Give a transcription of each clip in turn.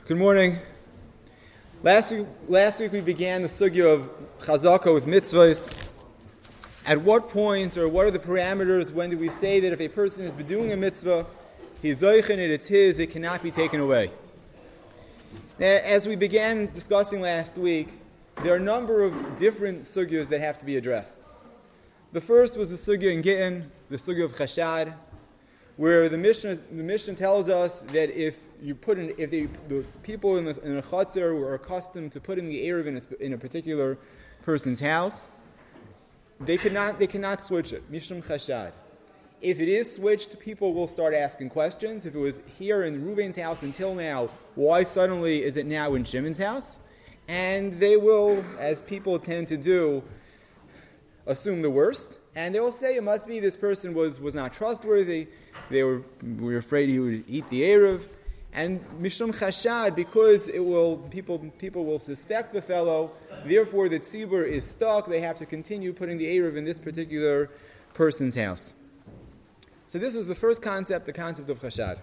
Good morning. Last week we began the sugya of chazaka with mitzvahs. At what point, or what are the parameters, when do we say that if a person has been doing a mitzvah, he's zoich it, it's his, it cannot be taken away? Now, as we began discussing last week, there are a number of different sugyas that have to be addressed. The first was the sugya in Gittin, the sugya of chashad, where the Mishnah tells us that if the people in a chutzner were accustomed to putting the eruv in a particular person's house, they cannot switch it. Mishum chashad. If it is switched, people will start asking questions. If it was here in Reuven's house until now, why suddenly is it now in Shimon's house? And they will, as people tend to do, assume the worst, and they will say it must be this person was not trustworthy. We were afraid he would eat the eruv, and mishum chashad, because people will suspect the fellow. Therefore, the tzibur is stuck. They have to continue putting the eruv in this particular person's house. So this was the first concept, the concept of chashad.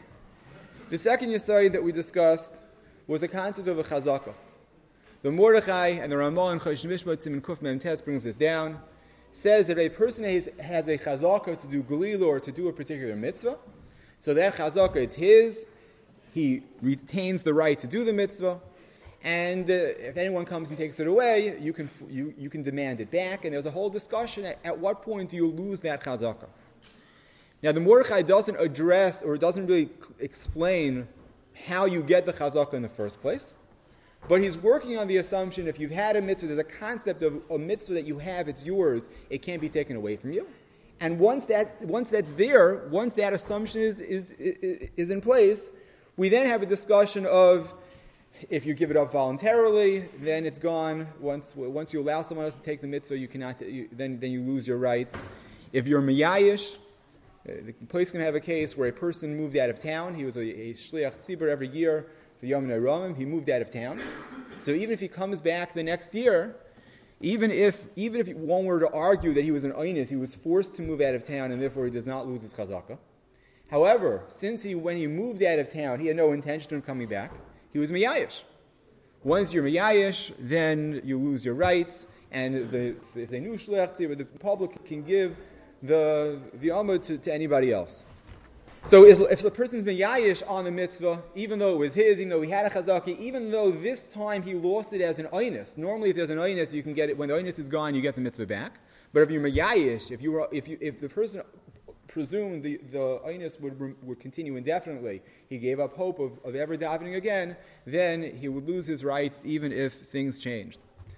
The second yesod that we discussed was the concept of a chazaka. The Mordechai and the Ramah and Chosh Mishpat Siman Kuf Mem Tes brings this down. Says that a person has a chazaka to do galila or to do a particular mitzvah. So that chazaka, it's his. He retains the right to do the mitzvah. And if anyone comes and takes it away, you can demand it back. And there's a whole discussion at what point do you lose that chazaka. Now the Mordechai doesn't address or doesn't really explain how you get the chazaka in the first place. But he's working on the assumption if you've had a mitzvah, there's a concept of a mitzvah that you have, it's yours, it can't be taken away from you. And once that's there, once that assumption is in place, we then have a discussion of if you give it up voluntarily, then it's gone. Once you allow someone else to take the mitzvah, then you lose your rights. If you're miyayish, the place can have a case where a person moved out of town. He was a shliach tzibur every year. The Yom Ramim, he moved out of town. So even if he comes back the next year, even if one were to argue that he was an oinus, he was forced to move out of town and therefore he does not lose his chazaka. However, when he moved out of town, he had no intention of coming back. He was miyayish. Once you're miyayish, then you lose your rights, and if they knew shliach tzibur, the public can give the amud to anybody else. So if the person's been yayish on the mitzvah, even though it was his, even though he had a chazaki, even though this time he lost it as an oinus. Normally, if there's an oinus, you can get it when the oinus is gone. You get the mitzvah back. But if you're yayish, if the person presumed the oinus would continue indefinitely, he gave up hope of ever davening again, then he would lose his rights even if things changed.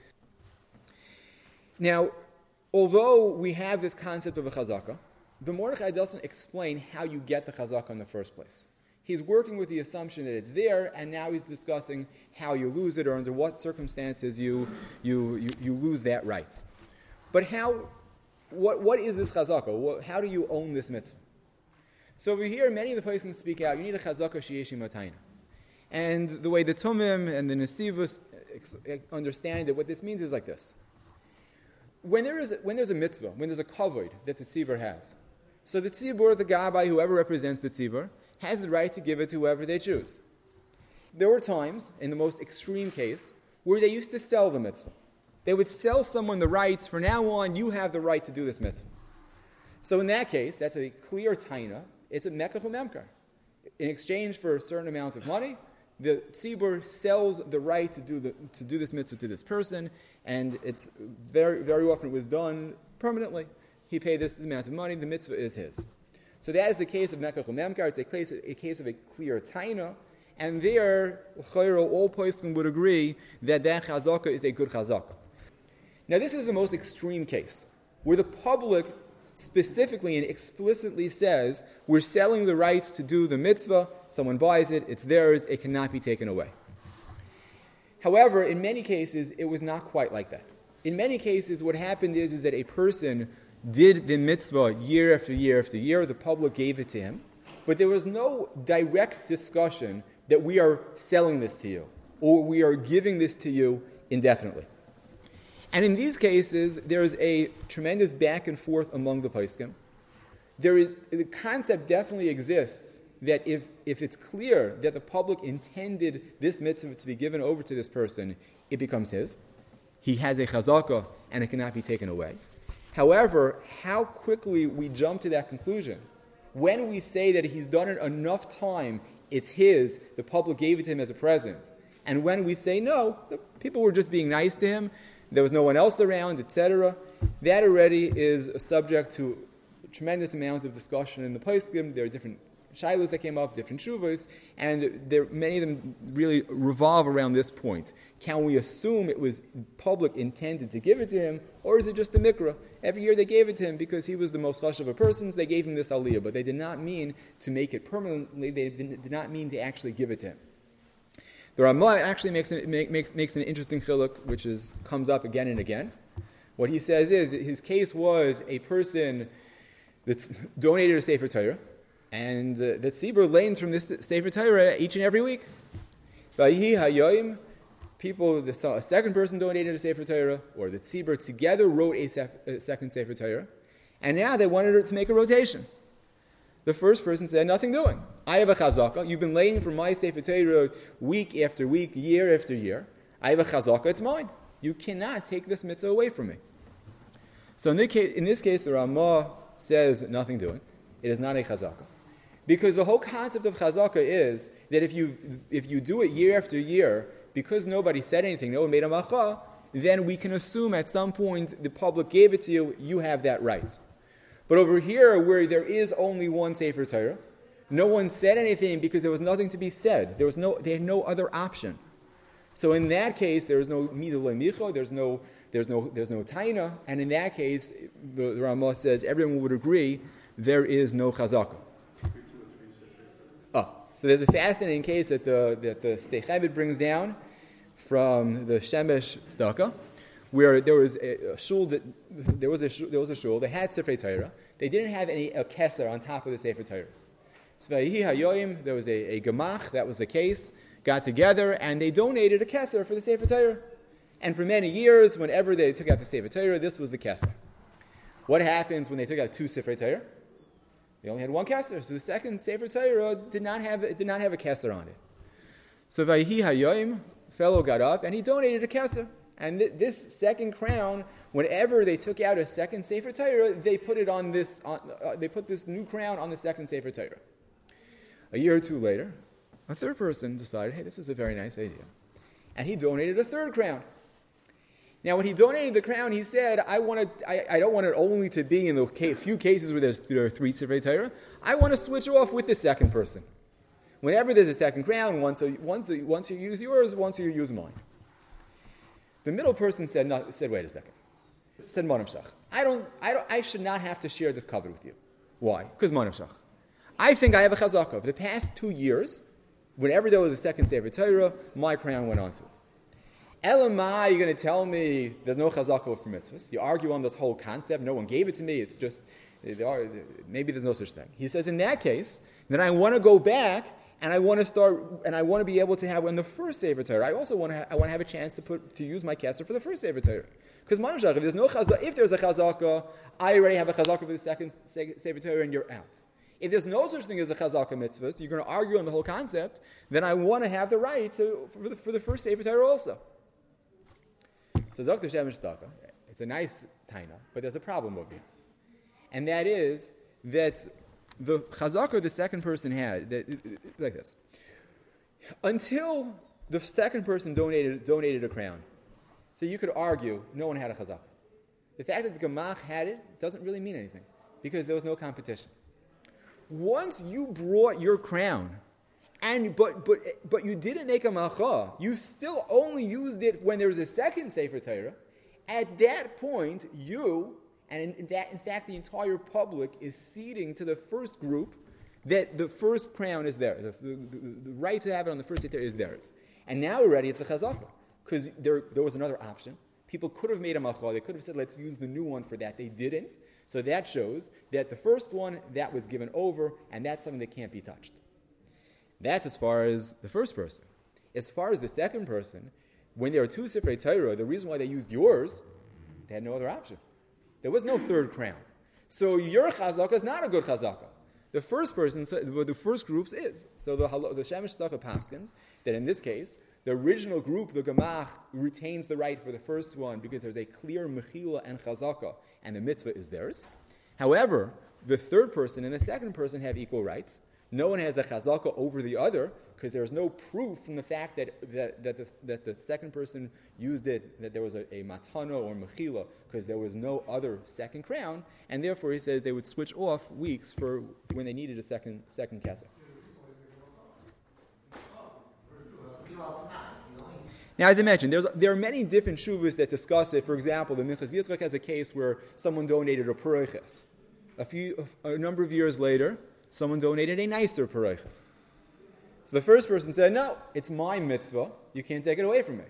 Now, although we have this concept of a chazaka, the Mordechai doesn't explain how you get the chazaka in the first place. He's working with the assumption that it's there, and now he's discussing how you lose it or under what circumstances you lose that right. But what is this chazaka? How do you own this mitzvah? So over here, many of the places speak out, you need a chazaka sheyeshi matayna. And the way the Tumim and the Nesivos understand it, what this means is like this. When there's a mitzvah, when there's a kavod that the tzibur has, so the tzibur, the gabbai, whoever represents the tzibur, has the right to give it to whoever they choose. There were times, in the most extreme case, where they used to sell the mitzvah. They would sell someone the rights, from now on, you have the right to do this mitzvah. So in that case, that's a clear taina, it's a mekach u'memkar. In exchange for a certain amount of money, the tzibur sells the right to do this mitzvah to this person, and it's very, very often it was done permanently. He paid this amount of money, the mitzvah is his. So that is the case of mekach u'memkar. It's a case of a clear taina, and there, all poskim would agree that chazaka is a good chazaka. Now this is the most extreme case, where the public specifically and explicitly says, we're selling the rights to do the mitzvah, someone buys it, it's theirs, it cannot be taken away. However, in many cases, it was not quite like that. In many cases, what happened is that a person did the mitzvah year after year after year, the public gave it to him, but there was no direct discussion that we are selling this to you, or we are giving this to you indefinitely. And in these cases, there is a tremendous back and forth among the poskim. The concept definitely exists that if it's clear that the public intended this mitzvah to be given over to this person, it becomes his. He has a chazakah and it cannot be taken away. However, how quickly we jump to that conclusion. When we say that he's done it enough time, it's his, the public gave it to him as a present. And when we say no, the people were just being nice to him, there was no one else around, etc., that already is a subject to a tremendous amount of discussion in the poskim. There are different shilas that came up, different shuvas, and many of them really revolve around this point. Can we assume it was public intended to give it to him, or is it just a mikra? Every year they gave it to him because he was the most chashuv of persons, they gave him this aliyah, but they did not mean to make it permanently, they did not mean to actually give it to him. The Ramah actually makes an interesting chiluk, which comes up again and again. What he says is, his case was a person that's donated a Sefer Torah, and that tzibur learns from this Sefer Torah each and every week. Vayhi hayoyim, a second person donated a Sefer Torah, or the tzibur together wrote a second Sefer Torah, and now they wanted to make a rotation. The first person said, nothing doing. I have a chazakah. You've been laying for my Sefer Torah week after week, year after year. I have a chazakah. It's mine. You cannot take this mitzvah away from me. So in this case, the Ramah says, nothing doing. It is not a chazakah. Because the whole concept of chazakah is that if you do it year after year, because nobody said anything, no one made a macha, then we can assume at some point the public gave it to you, you have that right. But over here, where there is only one Sefer Torah, no one said anything because there was nothing to be said. They had no other option. So in that case, there is no midulei micho, there's no taina, and in that case, the Ramah says everyone would agree there is no chazakah. So there's a fascinating case that the Sdei Cheved brings down from the Shemesh Tzedakah, where there was a shul that they had Sefer Torah. They didn't have a keser on top of the Sefer Torah. So there was a gemach, that was the case, got together and they donated a keser for the Sefer Torah. And for many years, whenever they took out the Sefer Torah, this was the keser. What happens when they took out two Sefer Torah? They only had one keser, so the second Sefer Torah did not have a keser on it. So Vayhi Hayoim, fellow got up and he donated a keser. And this second crown, whenever they took out a second Sefer Torah, they put this new crown on the second Sefer Torah. A year or two later, a third person decided, hey, this is a very nice idea. And he donated a third crown. Now, when he donated the crown, he said, I don't want it only to be in the few cases where there are three Sefer Torah. I want to switch off with the second person. Whenever there's a second crown, once you use yours, once you use mine. The middle person said, wait a second. Said, Manav Shach, I should not have to share this cover with you. Why? Because Manav Shach. I think I have a chazakah. For the past 2 years, whenever there was a second Sefer Torah, my crown went on to it. Elamai, you're going to tell me there's no chazakah for mitzvahs. You argue on this whole concept. No one gave it to me. It's just, maybe there's no such thing. He says, in that case, then I want to go back and I want to be able to have in the first Sefer Torah. I also want to have a chance to use my keser for the first Sefer Torah. Because Manashach, if there's a chazakah, I already have a chazakah for the second Sefer Torah, and you're out. If there's no such thing as a chazakah mitzvah, so you're going to argue on the whole concept, then I want to have the right for the first Sefer Torah also. So Dr. Shemesh Tzedakah, it's a nice taina, but there's a problem over here, and that is that the chazakah the second person had, like this. Until the second person donated a crown, so you could argue no one had a chazakah. The fact that the gemach had it doesn't really mean anything, because there was no competition. Once you brought your crown, but you didn't make a malcha, you still only used it when there was a second Sefer Torah. At that point, you, and in fact the entire public, is ceding to the first group that the first crown is theirs. The right to have it on the first Sefer Torah is theirs. And now already it's a chazakah, because there was another option. People could have made a malcha. They could have said, let's use the new one for that. They didn't. So that shows that the first one, that was given over, and that's something that can't be touched. That's as far as the first person. As far as the second person, when there are two Sifrei Torah, the reason why they used yours, they had no other option. There was no third crown. So your chazakah is not a good chazakah. The first person, the first groups is. So the Shemesh Tzedakah paskins, that in this case, the original group, the Gemach, retains the right for the first one because there's a clear Mechila and Chazaka, and the mitzvah is theirs. However, the third person and the second person have equal rights. No one has a Chazaka over the other because there's no proof from the fact that the second person used it, that there was a matana or mechila, because there was no other second crown, and therefore he says they would switch off weeks for when they needed a second kesef. Now, as I mentioned, there are many different shuvas that discuss it. For example, the Minchas Yitzchak has a case where someone donated a pareiches. A number of years later, someone donated a nicer pareiches. So the first person said, no, it's my mitzvah. You can't take it away from me.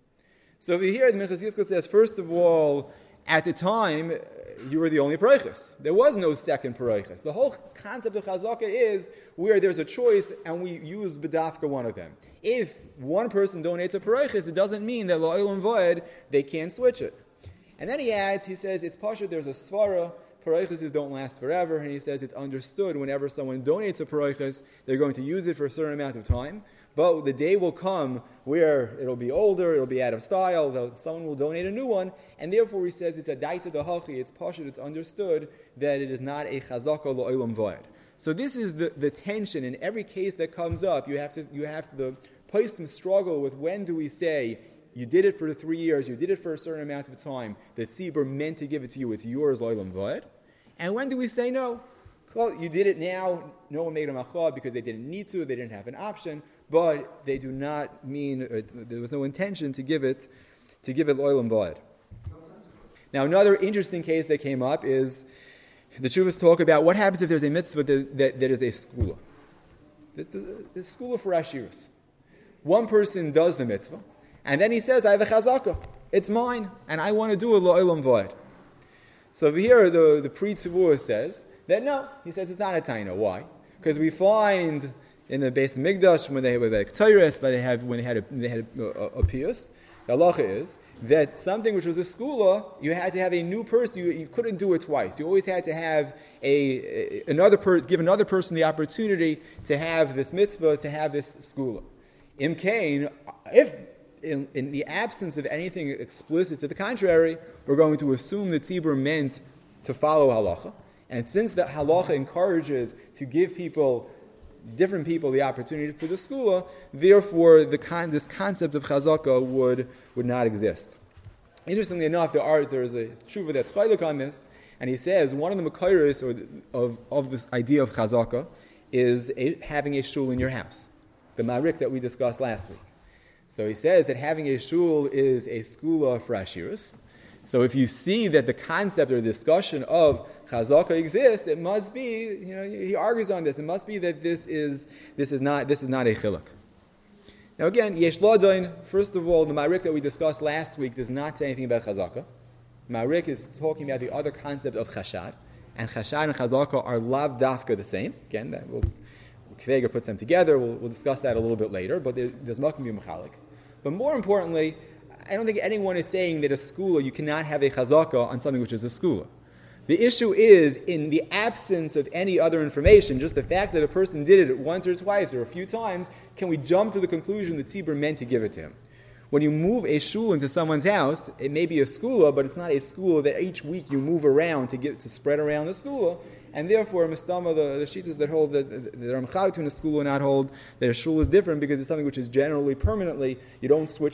So over here, the Minchas Yitzchak says, first of all, at the time, you were the only pareiches. There was no second pareiches. The whole concept of chazaka is where there's a choice and we use bedafka one of them. If one person donates a pareiches, it doesn't mean that la'olam v'ed, they can't switch it. And then he adds, he says, it's pashut, there's a svara, pareiches don't last forever, and he says it's understood whenever someone donates a pareiches, they're going to use it for a certain amount of time, but the day will come where it'll be older, it'll be out of style, someone will donate a new one, and therefore he says it's a daita dahachi, it's pashut, it's understood that it is not a chazaka lo'olam v'ed. So this is the tension in every case that comes up. The postum struggle with when do we say you did it for 3 years, you did it for a certain amount of time, the tzibur meant to give it to you, it's yours, lo'olam v'ed. And when do we say no? Well, you did it now, no one made a machah because they didn't need to, they didn't have an option, but they do not mean, there was no intention to give it lo'olam v'ed. Now another interesting case that came up is, the Tshuvas talk about what happens if there's a mitzvah that is a skula. The skula for Ashirus. One person does the mitzvah, and then he says, I have a chazaka. It's mine, and I want to do it lo'olam v'ed. So over here, the Pri Tzavua says that no. He says it's not a taina. Why? Because we find in the Beis Mikdash when they were like Torahs, but when they had a piyus, the halacha is that something which was a skula, you had to have a new person. You couldn't do it twice. You always had to have give another person the opportunity to have this mitzvah, to have this skula. Imkain, if in the absence of anything explicit to the contrary, we're going to assume that tzibur meant to follow halacha. And since the halacha encourages to give different people the opportunity for the skula, therefore this concept of chazaka would not exist. Interestingly enough, there's a tshuva that's chaylik on this, and he says one of the makairos of this idea of chazaka is having a shul in your house, the marik that we discussed last week. So he says that having a shul is a skula for Ashirus. So if you see that the concept or the discussion of chazaka exists, it must be, he argues on this, it must be that this is not a chiluk. Now again, yesh ladain, first of all, the marik that we discussed last week does not say anything about chazaka. Marik is talking about the other concept of chashad, and chashad and chazaka are lav dafka the same. Again, that Kveger puts them together. We'll discuss that a little bit later, but there's makom be mechalik. But more importantly, I don't think anyone is saying that a skula, you cannot have a chazaka on something which is a skula. The issue is, in the absence of any other information, just the fact that a person did it once or twice or a few times, can we jump to the conclusion that tzibur meant to give it to him? When you move a shul into someone's house, it may be a skula, but it's not a skula that each week you move around to spread around the skula. And therefore, Mistama, the shittas that hold that are mechal between a skula and not hold that a shul is different because it's something which is generally permanently. You don't switch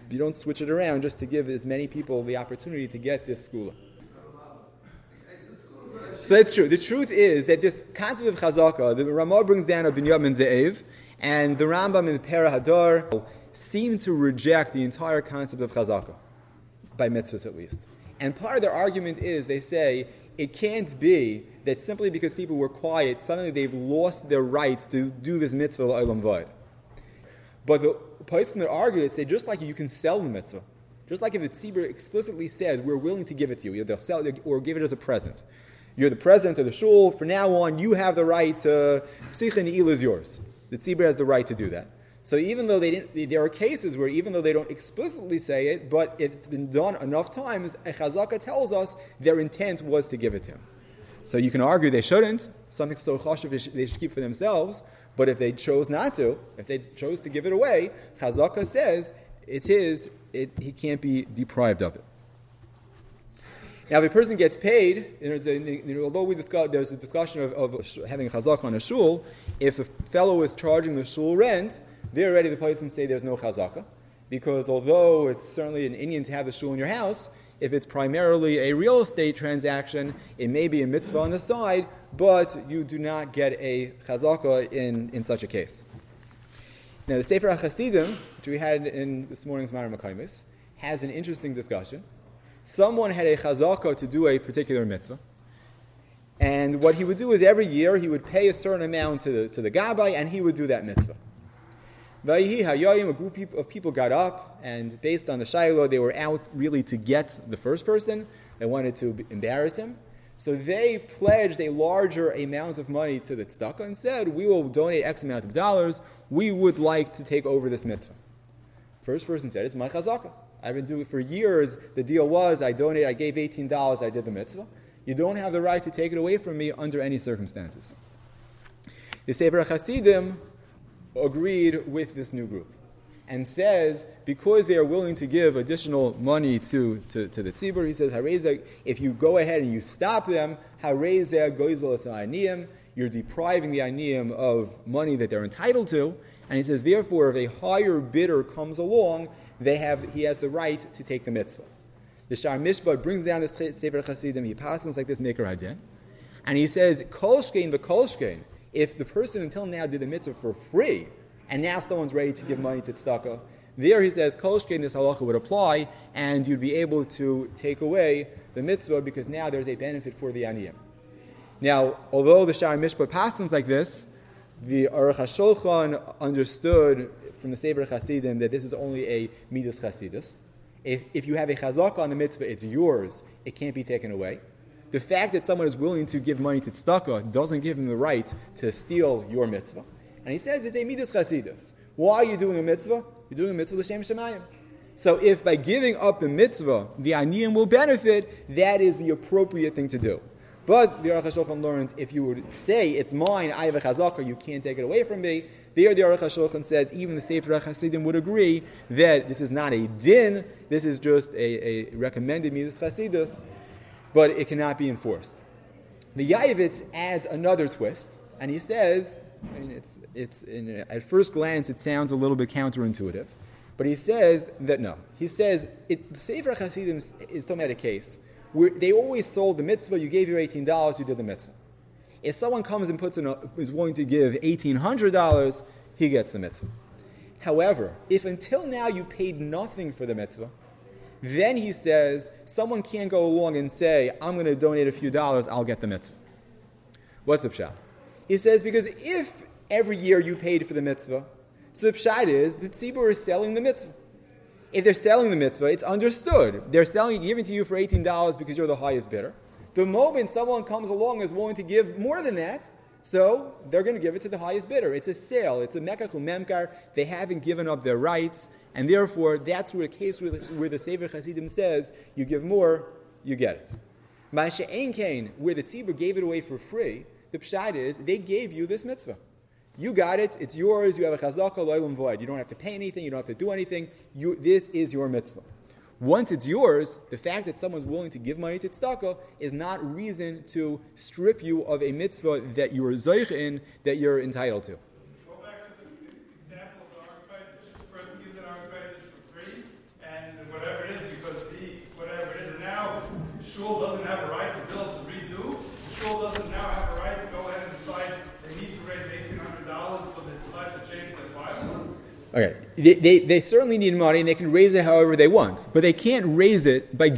it around just to give as many people the opportunity to get this skula. So that's true. The truth is that this concept of chazaka, the Ramah brings down of Binyamin Ze'ev, and the Rambam in the Pera Hadar seem to reject the entire concept of chazaka, by mitzvahs at least. And part of their argument is, they say, it can't be that simply because people were quiet, suddenly they've lost their rights to do this mitzvah l'olam v'ed. But the poskim that argue it say, just like you can sell the mitzvah, just like if the tzibur explicitly says, we're willing to give it to you, they'll sell it or give it as a present. You're the president of the shul, from now on you have the right to, psicha ni'il is yours. The tzibur has the right to do that. So even though there are cases where even though they don't explicitly say it, but it's been done enough times, a chazaka tells us their intent was to give it to him. So you can argue they shouldn't, something so chashuv they should keep for themselves, but if they chose not to, if they chose to give it away, Chazaka says it's his, he can't be deprived of it. Now, if a person gets paid, although there's a discussion of having a chazaka on a shul, if the fellow is charging the shul rent, there already the place can say there's no chazaka, because although it's certainly an Indian to have the shul in your house, if it's primarily a real estate transaction, it may be a mitzvah on the side, but you do not get a chazaka in such a case. Now, the Sefer HaChasidim, which we had in this morning's Ma'arim HaKaimis, has an interesting discussion. Someone had a chazaka to do a particular mitzvah, and what he would do is every year he would pay a certain amount to the gabbai, and he would do that mitzvah. A group of people got up, and based on the shiloh, they were out really to get the first person. They wanted to embarrass him. So they pledged a larger amount of money to the tzedakah and said, we will donate X amount of dollars. We would like to take over this mitzvah. First person said, it's my chazaka. I've been doing it for years. The deal was, I gave $18, I did the mitzvah. You don't have the right to take it away from me under any circumstances. The Sefer HaChasidim agreed with this new group and says, because they are willing to give additional money to the tzibur, he says, if you go ahead and you stop them, you're depriving the aniyim of money that they're entitled to. And he says, therefore, if a higher bidder comes along, he has the right to take the mitzvah. The Shar Mishpat brings down the Sefer Chasidim, he passes like this Meker Hadin, and he says, Kol shkein v'kol shkein, if the person until now did the mitzvah for free, and now someone's ready to give money to tzedakah, there he says, Kol shkein, this halacha would apply, and you'd be able to take away the mitzvah because now there's a benefit for the aniyim. Now, although the Shar Mishpat passes like this, the Aruch HaShulchan understood from the Sefer Chasidim that this is only a midas chasidus. If you have a chazaka on the mitzvah, it's yours. It can't be taken away. The fact that someone is willing to give money to tzedakah doesn't give him the right to steal your mitzvah. And he says it's a midas chasidus. Why are you doing a mitzvah? You're doing a mitzvah l'shem shemayim. So if by giving up the mitzvah, the aniyim will benefit, that is the appropriate thing to do. But the Aruch HaShulchan learns, if you would say, it's mine, I have a chazaka, you can't take it away from me, there the Aruch HaShulchan says, even the Sefer HaChasidim would agree that this is not a din, this is just a recommended midas chasidus, but it cannot be enforced. The Yavitz adds another twist, and he says, at first glance it sounds a little bit counterintuitive, but he says that no. He says, the Sefer HaChasidim is talking about a case where they always sold the mitzvah, you gave your $18, you did the mitzvah. If someone comes and is willing to give $1,800, he gets the mitzvah. However, if until now you paid nothing for the mitzvah, then he says, someone can't go along and say, I'm going to donate a few dollars, I'll get the mitzvah. What's the pshat? He says, because if every year you paid for the mitzvah, so the pshat is, the tzibur is selling the mitzvah. If they're selling the mitzvah, it's understood. They're giving to you for $18 because you're the highest bidder. The moment someone comes along and is willing to give more than that, so they're going to give it to the highest bidder. It's a sale. It's a mekach u'memkar. They haven't given up their rights, and therefore that's where the case where the Sefer Chasidim says, you give more, you get it. Ma'ashe'en kain, where the tzibur gave it away for free, the pshat is, they gave you this mitzvah. You got it, it's yours, you have a chazaka, lo'olam void. You don't have to pay anything, you don't have to do anything. This is your mitzvah. Once it's yours, the fact that someone's willing to give money to tzedakah is not reason to strip you of a mitzvah that you are zoich in, that you're entitled to. Go back to the example of the Ark. The person gives an Ark for free, and whatever it is, because whatever it is, and now shul doesn't have a right to build, to redo. The shul doesn't now have a right to go ahead and decide they need to raise $1,800, so they decide to change their bylaws. Okay, they certainly need money, and they can raise it however they want, but they can't raise it by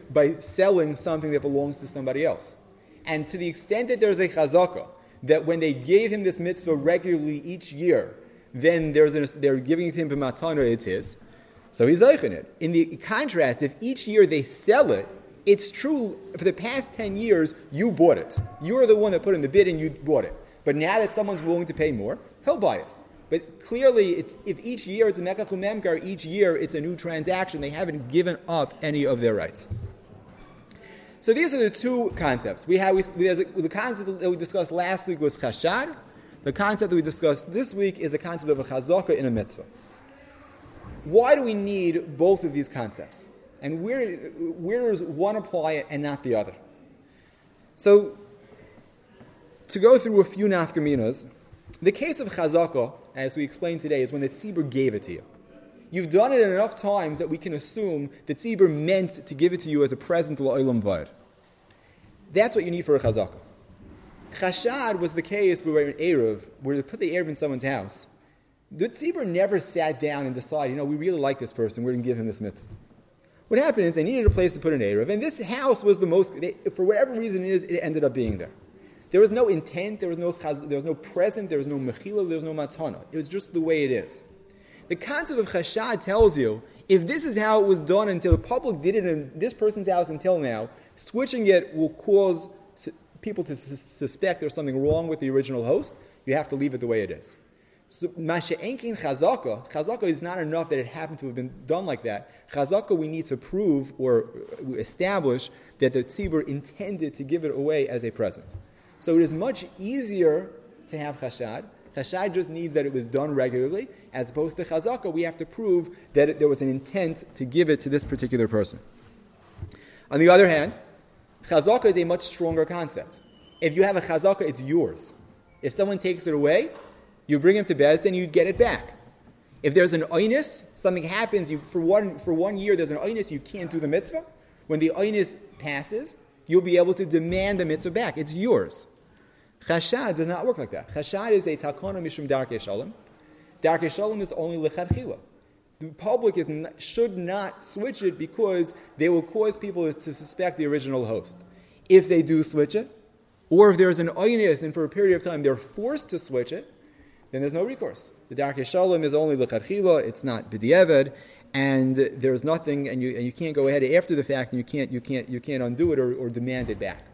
selling something that belongs to somebody else. And to the extent that there's a chazaka, that when they gave him this mitzvah regularly each year, then they're giving it to him b'matana, it's his. So he's zeichen it. In the contrast, if each year they sell it, it's true for the past 10 years you bought it. You're the one that put in the bid and you bought it. But now that someone's willing to pay more, he'll buy it. But clearly, if each year it's a mekach u'memkar, each year it's a new transaction. They haven't given up any of their rights. So these are the two concepts. The concept that we discussed last week was chashad. The concept that we discussed this week is the concept of a chazaka in a mitzvah. Why do we need both of these concepts? And where does one apply and not the other? So, to go through a few nafkaminas, the case of chazaka, as we explained today, is when the tzibur gave it to you. You've done it enough times that we can assume the tzibur meant to give it to you as a present la'olam vayed. That's what you need for a chazaka. Chashad was the case where we were in Erev, where they put the Erev in someone's house. The tzibur never sat down and decided, we really like this person, we're going to give him this mitzvah. What happened is they needed a place to put an Erev, and this house was for whatever reason it ended up being there. There was no intent, there was no present, there was no mechila, there was no matana. It was just the way it is. The concept of chashad tells you, if this is how it was done until the public did it in this person's house until now, switching it will cause people to suspect there's something wrong with the original host. You have to leave it the way it is. So, masha'enkin chazaka is not enough that it happened to have been done like that. Chazaka, we need to prove or establish that the tzibur intended to give it away as a present. So it is much easier to have chashad. Chashad just needs that it was done regularly, as opposed to chazaka, we have to prove that there was an intent to give it to this particular person. On the other hand, chazaka is a much stronger concept. If you have a chazaka, it's yours. If someone takes it away, you bring him to Beis Din, you get it back. If there's an oinus, something happens, for 1 year there's an oinus, you can't do the mitzvah. When the oinus passes, you'll be able to demand the mitzvah back. It's yours. Chashad does not work like that. Chashad is a takana mishum darkei shalom. Darkei shalom is only lechatchila. The public should not switch it because they will cause people to suspect the original host. If they do switch it, or if there's an oinus and for a period of time they're forced to switch it, then there's no recourse. The darkei shalom is only lechatchila, it's not b'diavad, and there's nothing, and you can't go ahead after the fact, and you can't undo it or demand it back.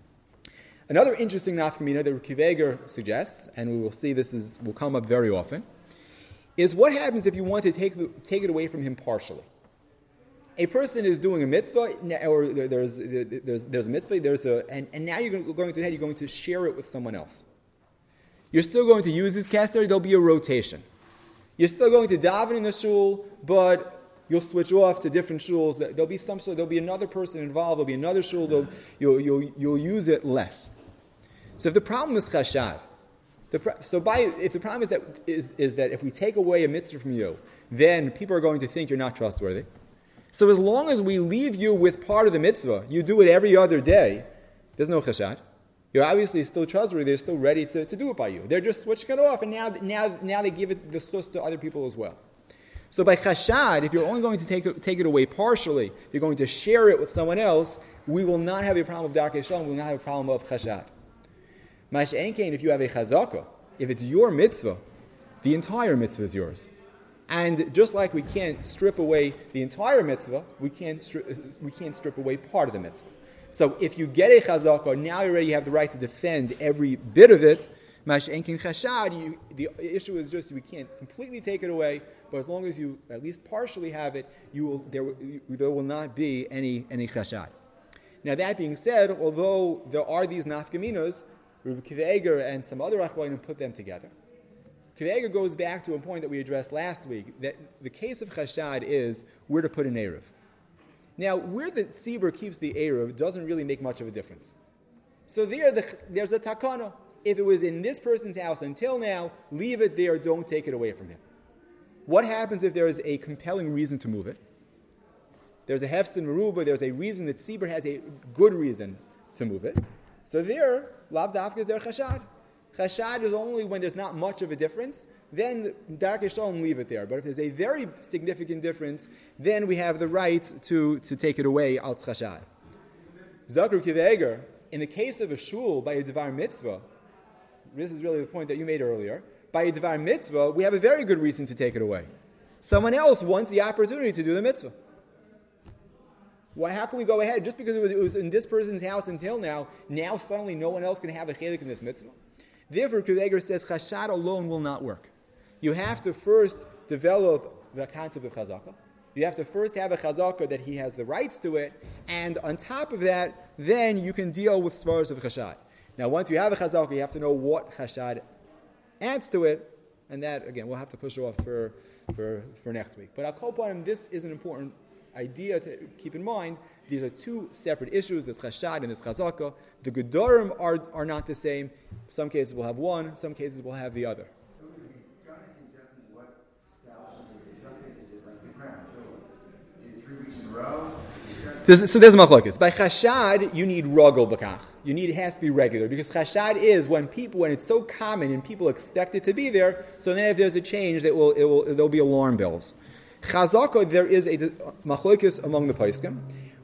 Another interesting nafkamina that Kiv Eger suggests, and we will see will come up very often, is what happens if you want to take it away from him partially. A person is doing a mitzvah, or there's a mitzvah, and now you're going to share it with someone else. You're still going to use his kester, there'll be a rotation. You're still going to daven in the shul, but you'll switch off to different shuls. There'll be another person involved, there'll be another shul, you'll use it less. So if the problem is chashad, if the problem is that if we take away a mitzvah from you, then people are going to think you're not trustworthy. So as long as we leave you with part of the mitzvah, you do it every other day, there's no chashad. You're obviously still trustworthy, they're still ready to do it by you. They're just switching it off, and now they give it the schus to other people as well. So by chashad, if you're only going to take it away partially, you're going to share it with someone else, we will not have a problem of darkei shalom, we will not have a problem of chashad. Masha'enkein, if you have a chazaka, if it's your mitzvah, the entire mitzvah is yours. And just like we can't strip away the entire mitzvah, we can't strip away part of the mitzvah. So if you get a chazaka, now you already have the right to defend every bit of it. Masha'enkein chashad, the issue is just we can't completely take it away, but as long as you at least partially have it, there will not be any chashad. Now that being said, although there are these nafkaminos, Rabbi Kiv Eger and some other achronim put them together. Kiv Eger goes back to a point that we addressed last week, that the case of chashad is where to put an eruv. Now, where the tzibur keeps the eruv doesn't really make much of a difference. So there's a takana. If it was in this person's house until now, leave it there, don't take it away from him. What happens if there is a compelling reason to move it? There's a hefsin meruba, there's a reason that tzibur has a good reason to move it. So there, lav dafka is there chashad. Chashad is only when there's not much of a difference, then darkei shalom, leave it there. But if there's a very significant difference, then we have the right to take it away al chashad. Zakru Kiv Eger, in the case of a shul by a devar mitzvah, this is really the point that you made earlier, by a devar mitzvah, we have a very good reason to take it away. Someone else wants the opportunity to do the mitzvah. How can we go ahead? Just because it was in this person's house until now suddenly no one else can have a chelik in this mitzvah. Therefore, Kiv Eger says chashad alone will not work. You have to first develop the concept of chazaka. You have to first have a chazaka that he has the rights to it, and on top of that, then you can deal with svaros of chashad. Now, once you have a chazaka, you have to know what chashad adds to it, and that, again, we'll have to push off for next week. But I'll call upon this is an important idea to keep in mind. These are two separate issues, this chashad and this chazaka. The gedorim are not the same. Some cases will have one, some cases will have the other. So we've got into exactly what establishes the chazaka. Is it like the crown? Do 3 weeks in a row? So there's a machlokes. By chashad, you need rogel b'kach. It has to be regular, because chashad is when it's so common and people expect it to be there. So then, if there's a change, there'll be alarm bells. Chazaka, there is a machlokes among the poskim.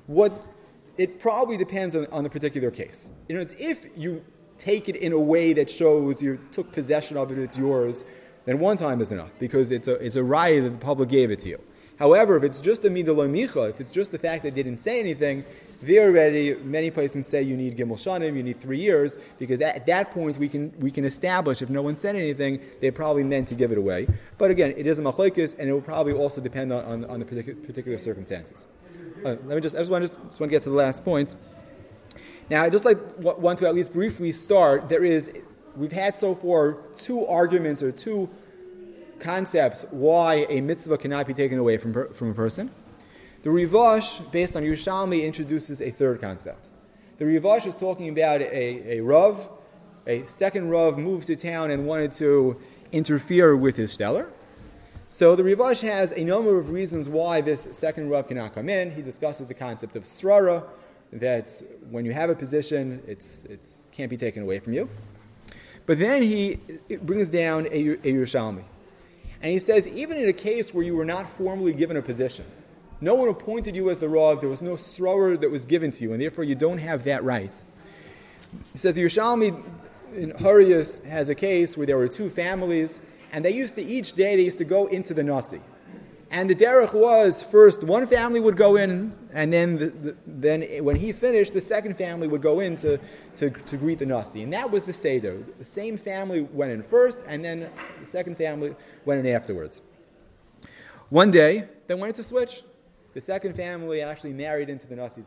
It probably depends on the particular case. It's if you take it in a way that shows you took possession of it, it's yours, then one time is enough, because it's a raya that the public gave it to you. However, if it's just a midalo micha, if it's just the fact that they didn't say anything, there already, many places say you need gimel shanim, you need 3 years, because at that point we can establish if no one said anything, they probably meant to give it away. But again, it is a machlokes, and it will probably also depend on the particular circumstances. I just want to get to the last point. Now, I just want to at least briefly start. We've had so far 2 arguments or 2 concepts why a mitzvah cannot be taken away from a person. The Rivash, based on Yerushalmi, introduces a 3rd concept. The Rivash is talking about a Rav, a second Rav moved to town and wanted to interfere with his stellar. So the Rivash has a number of reasons why this second Rav cannot come in. He discusses the concept of srara, that when you have a position, it can't be taken away from you. But then it brings down a Yerushalmi. And he says, even in a case where you were not formally given a position, no one appointed you as the Rav, there was no srara that was given to you, and therefore you don't have that right. He says the Yerushalmi in Harius has a case where there were 2 families, and each day they used to go into the Nasi. And the derech was, first one family would go in, and then when he finished, the second family would go in to greet the Nasi. And that was the Seder. The same family went in first, and then the second family went in afterwards. One day, they wanted to switch. The second family actually married into the Nasi's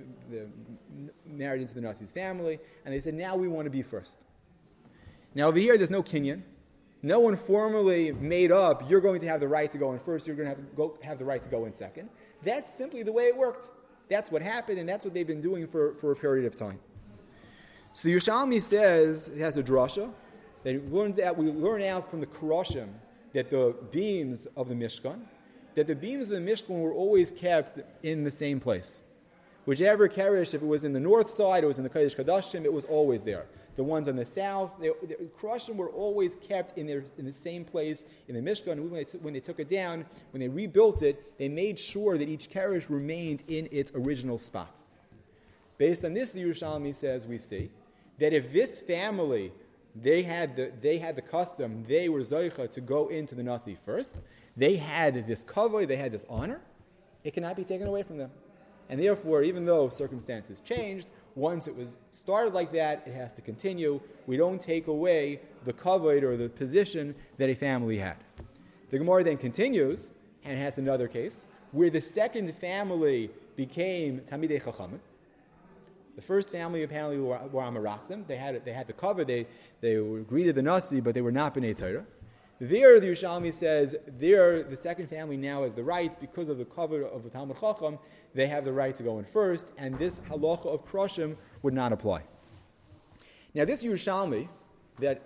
family, and they said, now we want to be first. Now over here, there's no kinyan. No one formally made up, you're going to have the right to go in first, you're going to have the right to go in second. That's simply the way it worked. That's what happened, and that's what they've been doing for a period of time. So Yerushalmi says, it has a drasha, that we learn out from the Kuroshim that the beams of the Mishkan were always kept in the same place. Whichever Keresh, if it was in the north side, it was in the Kodesh Kadashim, it was always there. The ones on the south, the Kuroshim were always kept in the same place in the Mishkan. When they took it down, when they rebuilt it, they made sure that each Keresh remained in its original spot. Based on this, the Yerushalmi says, we see that if this family, they had the custom, they were Zoicha to go into the Nasi first, they had this kavod, they had this honor, it cannot be taken away from them. And therefore, even though circumstances changed, once it was started like that, it has to continue. We don't take away the kavod or the position that a family had. The Gemara then continues, and has another case, where the second family became Tamidei Chachamim. The first family apparently were Amaratzim. They had the kavod, they greeted the Nasi, but they were not B'nai Torah. There, the Yerushalmi says, the second family now has the right, because of the kavod of the Talmud Chacham, they have the right to go in first, and this halacha of Kroshim would not apply. Now, this Yerushalmi, that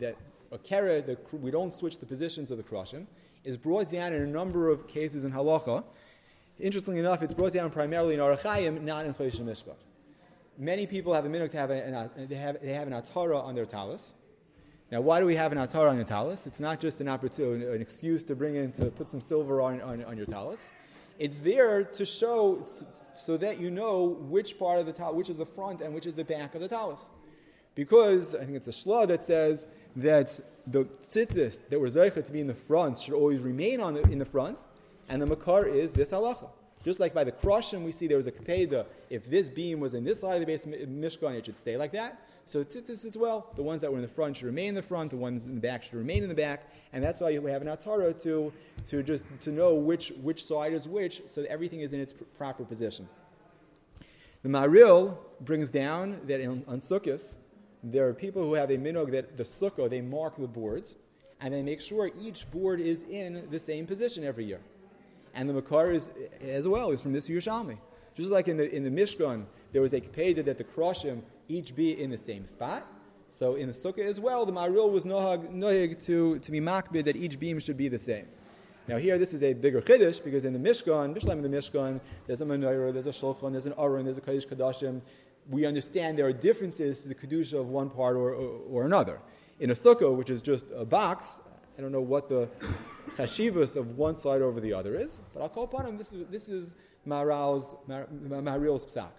we don't switch the positions of the Kroshim, is brought down in a number of cases in halacha. Interestingly enough, it's brought down primarily in Orach Chaim, not in Chodesh Mishpat. Many people have the minhag to have they have an atara on their talis. Now, why do we have an atara on your talis? It's not just an excuse to put some silver on your talis. It's there to show, so that you know which part of the talis, which is the front and which is the back of the talis. Because, I think it's a shla that says that the tzitzis that were zeicha to be in the front should always remain in the front, and the makar is this halacha. Just like by the Kroshim, we see there was a kapeda, if this beam was in this side of the base of Mishkan, it should stay like that. So tzitzis as well, the ones that were in the front should remain in the front, the ones in the back should remain in the back, and that's why we have an atara to know which side is which, so that everything is in its proper position. The Maril brings down that on Sukkot, there are people who have a minhag that the Sukkah, they mark the boards, and they make sure each board is in the same position every year. And the Makar is, as well, is from this Yerushalmi. Just like in the Mishkan, there was a Kepeda that the Kroshim each be in the same spot. So in the Sukkah as well, the Maril was nohag to be makbid that each beam should be the same. Now here, this is a bigger chiddush, because in the Mishkan, in the Mishkan, there's a menorah, there's a shulchan, there's an aron, there's a kodesh kadashim. We understand there are differences to the kedusha of one part or another. In a sukkah, which is just a box, I don't know what the chashivas of one side over the other is, but I'll call upon him. This is Maharil's psak.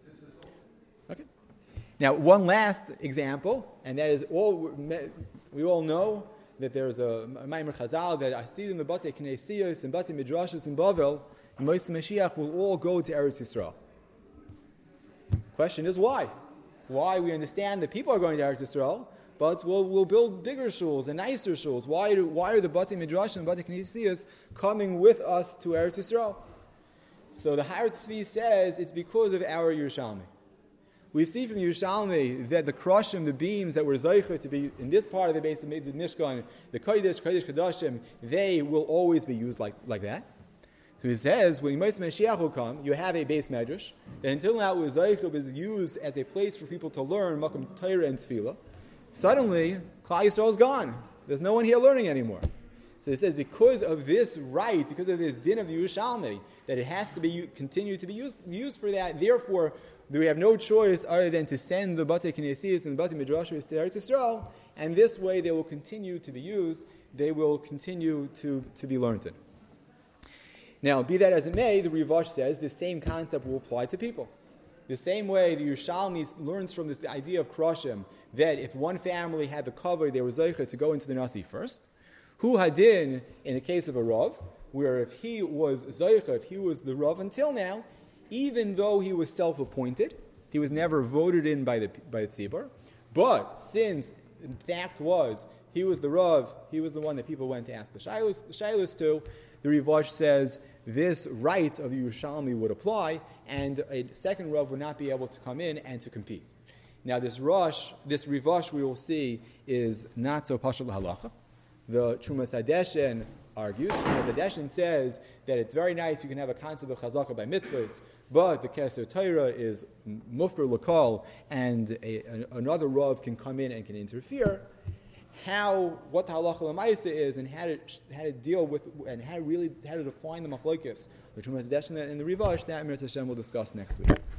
Okay. Now, one last example, and that is we all know that there's a Maimer Chazal that I see in the Batei Knesiyos and Batei Midrashos in Bavel, and Moshe Mashiach will all go to Eretz Yisrael. Question is why? Why we understand that people are going to Eretz Yisrael, but we'll build bigger shuls and nicer shuls. Why are the Batei Midrashos and Batei Knesiyos coming with us to Eretz Yisrael? So the Har Tzvi says it's because of our Yerushalmi. We see from Yerushalmi that the kroshim, the beams that were zeicha to be in this part of the base of the Mishkan, the kodesh kadashim, they will always be used like that. So he says, when Moshe Mashiach will come, you have a base medrash that until now was zeicha was used as a place for people to learn makom Torah and tefillah. Suddenly, Klal Yisrael is gone. There's no one here learning anymore. So he says, because of this right, because of this din of the Yerushalmi, that it has to be continue to be used for that, therefore, we have no choice other than to send the Batei Knesiyos and the Batei Midrashos to Eretz Yisrael, and this way they will continue to be used, they will continue to be learned in. Now, be that as it may, the Rivash says the same concept will apply to people. The same way the Yerushalmi learns from this idea of Kroshim, that if one family had the cover, they were zeicha to go into the Nasi first. Hu hadin, in the case of a Rav, where if he was zeicha, if he was the Rav until now, even though he was self-appointed, he was never voted in by the tzibur, but since in fact he was the Rav, he was the one that people went to ask the Shailos to, the Rivash says this right of the Yerushalmi would apply, and a second Rav would not be able to come in and to compete. Now this Rivash we will see is not so pashut halacha. The Trumas Hadeshen argues, Trumas Hadeshen says that it's very nice, you can have a concept of chazaka by mitzvahs, but the Keser Torah is mufker lakal, and another Rav can come in and can interfere. What the halacha l'maisa is, and how to deal with, and how to define the machlokes, the Trumas Hadeshen and the Rivash, that Mir Hashem will discuss next week.